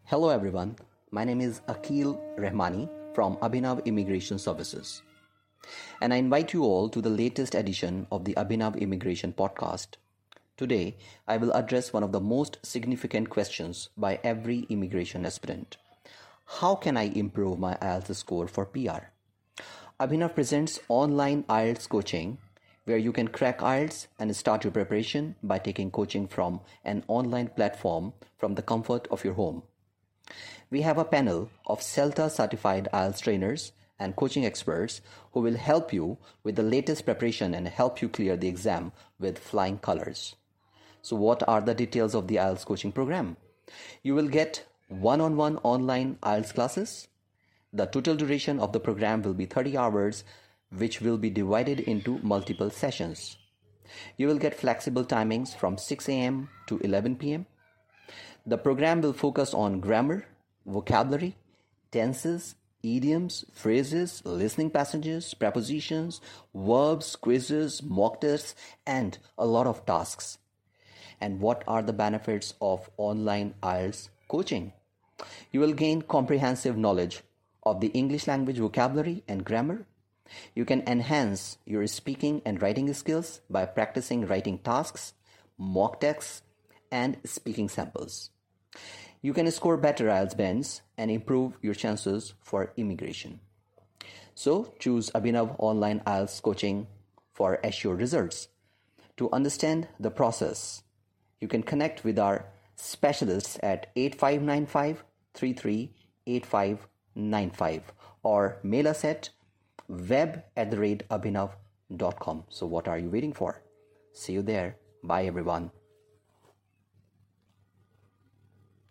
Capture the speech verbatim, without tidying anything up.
Hello everyone, my name is Akil Rehmani from Abhinav Immigration Services, and I invite you all to the latest edition of the Abhinav Immigration Podcast. Today, I will address one of the most significant questions by every immigration aspirant. How can I improve my I E L T S score for P R? Abhinav presents online I E L T S coaching where you can crack I E L T S and start your preparation by taking coaching from an online platform from the comfort of your home. We have a panel of CELTA certified I E L T S trainers and coaching experts who will help you with the latest preparation and help you clear the exam with flying colors. So what are the details of the I E L T S coaching program? You will get one-on-one online I E L T S classes. The total duration of the program will be thirty hours, which will be divided into multiple sessions. You will get flexible timings from six a.m. to eleven p.m. The program will focus on grammar, vocabulary, tenses, idioms, phrases, listening passages, prepositions, verbs, quizzes, mock tests, and a lot of tasks. And what are the benefits of online I E L T S coaching? You will gain comprehensive knowledge of the English language vocabulary and grammar. You can enhance your speaking and writing skills by practicing writing tasks, mock texts, and speaking samples. You can score better I E L T S bands and improve your chances for immigration. So choose Abhinav Online I E L T S coaching for assured results. To understand the process, you can connect with our specialists at eight five nine five, three three eight five nine five or mail us at web at the rate abhinav dot com. So what are you waiting for? See you there. Bye everyone.